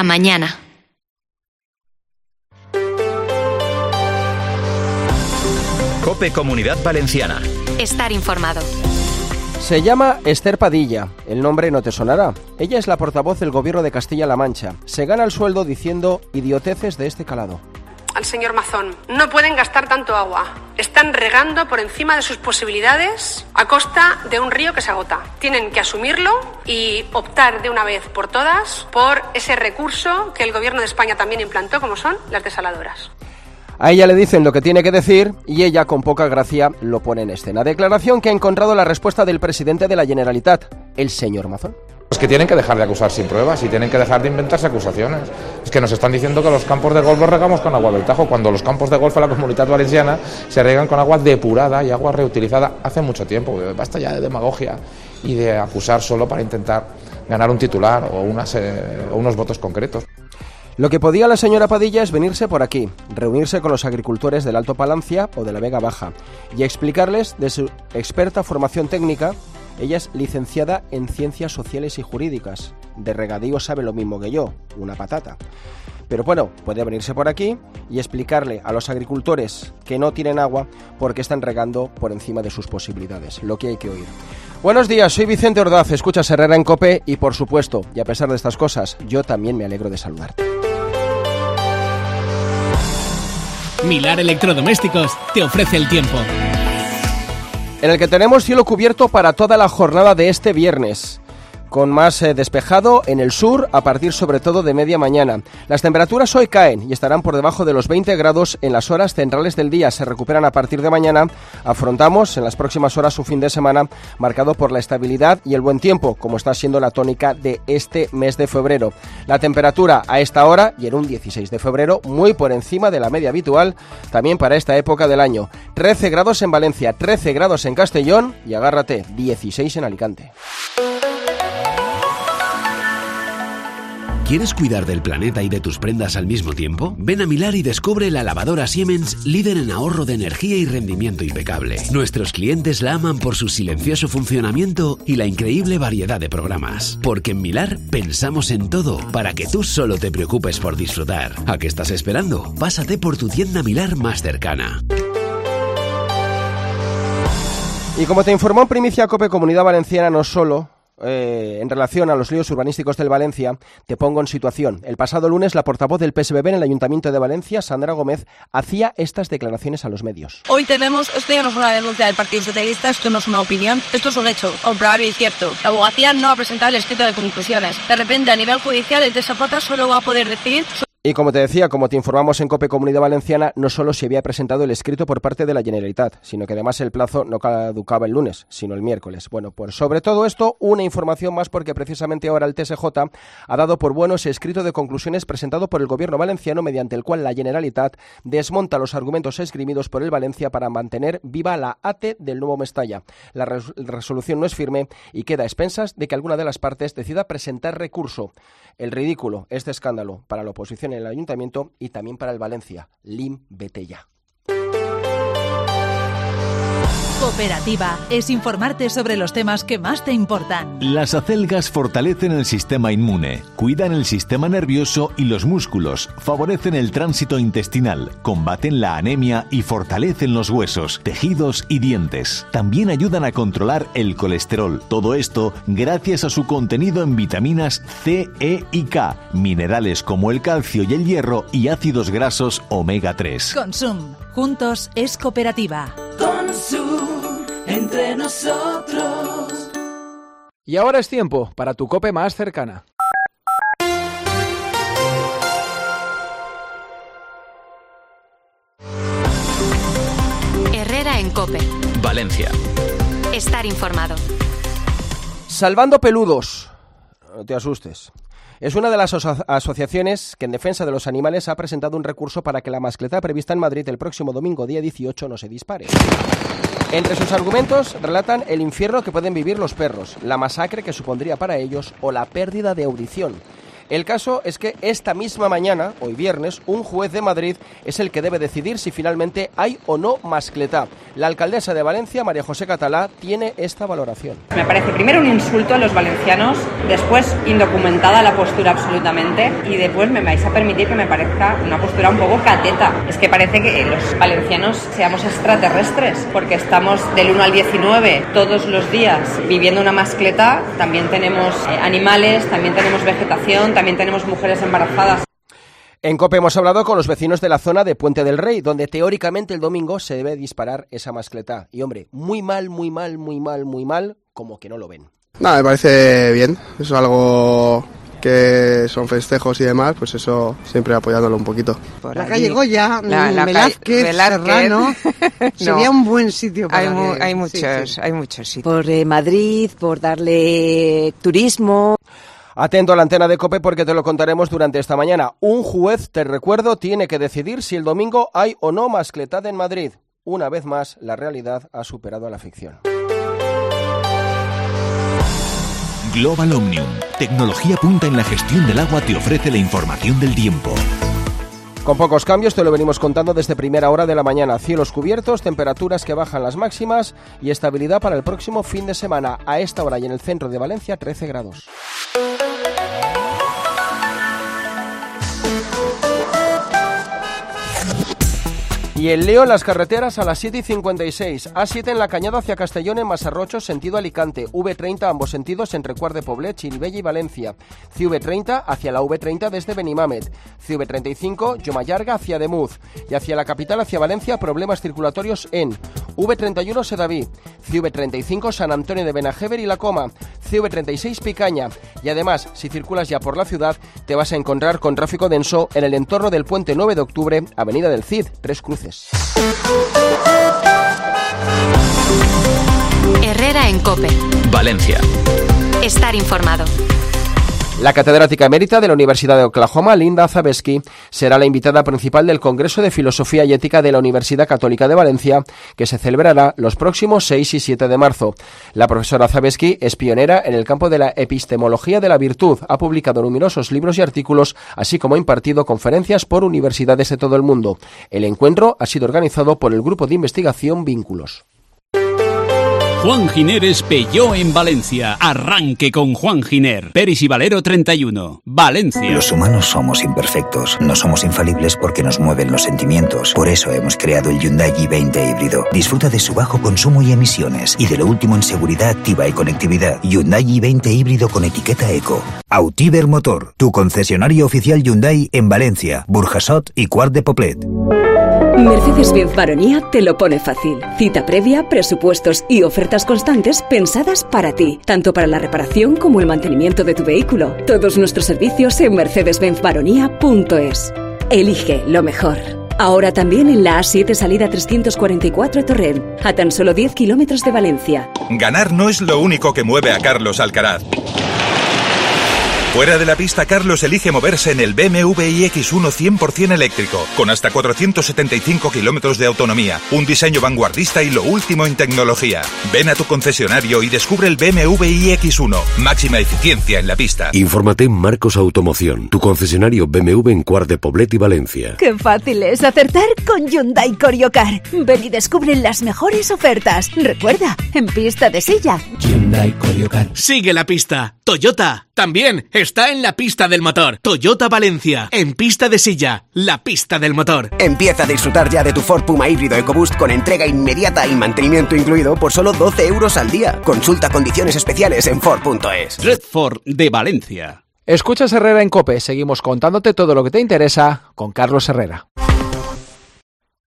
La mañana. COPE Comunidad Valenciana. Estar informado. Se llama Esther Padilla. El nombre no te sonará. Ella es la portavoz del Gobierno de Castilla-La Mancha. Se gana el sueldo diciendo idioteces de este calado. Al señor Mazón, no pueden gastar tanto agua. Están regando por encima de sus posibilidades a costa de un río que se agota. Tienen que asumirlo y optar de una vez por todas por ese recurso que el Gobierno de España también implantó, como son las desaladoras. A ella le dicen lo que tiene que decir y ella, con poca gracia, lo pone en escena. Declaración que ha encontrado la respuesta del presidente de la Generalitat, el señor Mazón. Es que tienen que dejar de acusar sin pruebas y tienen que dejar de inventarse acusaciones. Es que nos están diciendo que los campos de golf los regamos con agua del Tajo, cuando los campos de golf en la Comunidad Valenciana se regan con agua depurada y agua reutilizada hace mucho tiempo. Basta ya de demagogia y de acusar solo para intentar ganar un titular o unos votos concretos. Lo que podía la señora Padilla es venirse por aquí, reunirse con los agricultores del Alto Palancia o de la Vega Baja y explicarles de su experta formación técnica. Ella es licenciada en Ciencias Sociales y Jurídicas. De regadío sabe lo mismo que yo, una patata. Pero bueno, puede venirse por aquí y explicarle a los agricultores que no tienen agua porque están regando por encima de sus posibilidades, lo que hay que oír. Buenos días, soy Vicente Ordaz, escuchas Herrera en COPE y por supuesto, y a pesar de estas cosas, yo también me alegro de saludarte. Milar Electrodomésticos te ofrece el tiempo. En el que tenemos cielo cubierto para toda la jornada de este viernes, con más despejado en el sur a partir sobre todo de media mañana. Las temperaturas hoy caen y estarán por debajo de los 20 grados en las horas centrales del día. Se recuperan a partir de mañana. Afrontamos en las próximas horas un fin de semana marcado por la estabilidad y el buen tiempo, como está siendo la tónica de este mes de febrero. La temperatura a esta hora y en un 16 de febrero muy por encima de la media habitual también para esta época del año. 13 grados en Valencia, 13 grados en Castellón y agárrate, 16 en Alicante. ¿Quieres cuidar del planeta y de tus prendas al mismo tiempo? Ven a Milar y descubre la lavadora Siemens, líder en ahorro de energía y rendimiento impecable. Nuestros clientes la aman por su silencioso funcionamiento y la increíble variedad de programas. Porque en Milar pensamos en todo para que tú solo te preocupes por disfrutar. ¿A qué estás esperando? Pásate por tu tienda Milar más cercana. Y como te informó en primicia COPE Comunidad Valenciana, no solo en relación a los líos urbanísticos del Valencia, te pongo en situación. El pasado lunes, la portavoz del PSBB en el Ayuntamiento de Valencia, Sandra Gómez, hacía estas declaraciones a los medios. Hoy esto ya no es una denuncia del Partido Socialista, esto no es una opinión, esto es un hecho comprobable y cierto. La abogacía no ha presentado el escrito de conclusiones. De repente, a nivel judicial, el TSJ solo va a poder decidir... Y como te decía, como te informamos en COPE Comunidad Valenciana, no solo se había presentado el escrito por parte de la Generalitat, sino que además el plazo no caducaba el lunes, sino el miércoles. Bueno, pues sobre todo esto, una información más porque precisamente ahora el TSJ ha dado por bueno ese escrito de conclusiones presentado por el Gobierno valenciano, mediante el cual la Generalitat desmonta los argumentos esgrimidos por el Valencia para mantener viva la ATE del nuevo Mestalla. La resolución no es firme y queda a expensas de que alguna de las partes decida presentar recurso. El ridículo, este escándalo para la oposición en el Ayuntamiento y también para el Valencia. Lim, vete ya. Cooperativa es informarte sobre los temas que más te importan. Las acelgas fortalecen el sistema inmune, cuidan el sistema nervioso y los músculos, favorecen el tránsito intestinal, combaten la anemia y fortalecen los huesos, tejidos y dientes. También ayudan a controlar el colesterol. Todo esto gracias a su contenido en vitaminas C, E y K, minerales como el calcio y el hierro y ácidos grasos omega 3. Consum. Juntos es cooperativa. Consum. Entre nosotros. Y ahora es tiempo para tu COPE más cercana. Herrera en COPE. Valencia. Estar informado. Salvando peludos. No te asustes. Es una de las asociaciones que en defensa de los animales ha presentado un recurso para que la mascleta prevista en Madrid el próximo domingo día 18 no se dispare. Entre sus argumentos relatan el infierno que pueden vivir los perros, la masacre que supondría para ellos o la pérdida de audición. El caso es que esta misma mañana, hoy viernes, un juez de Madrid es el que debe decidir si finalmente hay o no mascletá. La alcaldesa de Valencia, María José Catalá, tiene esta valoración. Me parece primero un insulto a los valencianos, después indocumentada la postura absolutamente, y después me vais a permitir que me parezca una postura un poco cateta. Es que parece que los valencianos seamos extraterrestres, porque estamos del 1 al 19 todos los días viviendo una mascletá. También tenemos animales, también tenemos vegetación, también tenemos mujeres embarazadas. En COPE hemos hablado con los vecinos de la zona de Puente del Rey, donde teóricamente el domingo se debe disparar esa mascletá. Y hombre, muy mal, como que no lo ven. Nada, me parece bien, es algo que son festejos y demás, pues eso siempre apoyándolo un poquito. Por la calle Goya, Velázquez, Serrano, sería un buen sitio para hay muchos sitios. Por Madrid, por darle turismo. Atento a la antena de COPE porque te lo contaremos durante esta mañana. Un juez, te recuerdo, tiene que decidir si el domingo hay o no mascletá en Madrid. Una vez más, la realidad ha superado a la ficción. Global Omnium, tecnología punta en la gestión del agua, te ofrece la información del tiempo. Con pocos cambios te lo venimos contando desde primera hora de la mañana. Cielos cubiertos, temperaturas que bajan las máximas y estabilidad para el próximo fin de semana. A esta hora y en el centro de Valencia, 13 grados. Y el lío en las carreteras a las 7:56. A7 en la Cañada hacia Castellón en Masarrocho, sentido Alicante. V30 ambos sentidos entre Quart de Poblet, Chirivella y Valencia. CV30 hacia la V30 desde Benimamet. CV35 Llomallarga hacia Demuz. Y hacia la capital, hacia Valencia, problemas circulatorios en V31 Sedaví. CV35 San Antonio de Benajever y La Coma. CV36 Picaña. Y además, si circulas ya por la ciudad, te vas a encontrar con tráfico denso en el entorno del Puente 9 de Octubre, Avenida del Cid, Tres Cruces. Herrera en COPE. Valencia. Estar informado. La catedrática emérita de la Universidad de Oklahoma, Linda Zabesky, será la invitada principal del Congreso de Filosofía y Ética de la Universidad Católica de Valencia, que se celebrará los próximos 6 y 7 de marzo. La profesora Zabesky es pionera en el campo de la epistemología de la virtud, ha publicado numerosos libros y artículos, así como ha impartido conferencias por universidades de todo el mundo. El encuentro ha sido organizado por el Grupo de Investigación Vínculos. Juan Giner es Peugeot en Valencia. Arranque con Juan Giner. Peris y Valero 31. Valencia. Los humanos somos imperfectos. No somos infalibles porque nos mueven los sentimientos. Por eso hemos creado el Hyundai i20 híbrido. Disfruta de su bajo consumo y emisiones. Y de lo último en seguridad activa y conectividad. Hyundai i20 híbrido con etiqueta Eco. Autiver Motor. Tu concesionario oficial Hyundai en Valencia, Burjasot y Quart de Poblet. Mercedes-Benz Baronía te lo pone fácil. Cita previa, presupuestos y ofertas constantes pensadas para ti, tanto para la reparación como el mantenimiento de tu vehículo. Todos nuestros servicios en mercedesbenzbaronia.es. Elige lo mejor. Ahora también en la A7 salida 344 Torrent, a tan solo 10 kilómetros de Valencia. Ganar no es lo único que mueve a Carlos Alcaraz. Fuera de la pista, Carlos elige moverse en el BMW iX1 100% eléctrico, con hasta 475 kilómetros de autonomía, un diseño vanguardista y lo último en tecnología. Ven a tu concesionario y descubre el BMW iX1, máxima eficiencia en la pista. Infórmate en Marcos Automoción, tu concesionario BMW en Quart de Poblet y Valencia. ¡Qué fácil es acertar con Hyundai Corio-Car! Ven y descubre las mejores ofertas. Recuerda, en pista de silla. Hyundai Corio-Car. Sigue la pista. Toyota también está en la pista del motor. Toyota Valencia, en pista de silla, la pista del motor. Empieza a disfrutar ya de tu Ford Puma híbrido EcoBoost con entrega inmediata y mantenimiento incluido por solo 12 euros al día. Consulta condiciones especiales en Ford.es. Red Ford de Valencia. Escuchas Herrera en COPE. Seguimos contándote todo lo que te interesa con Carlos Herrera.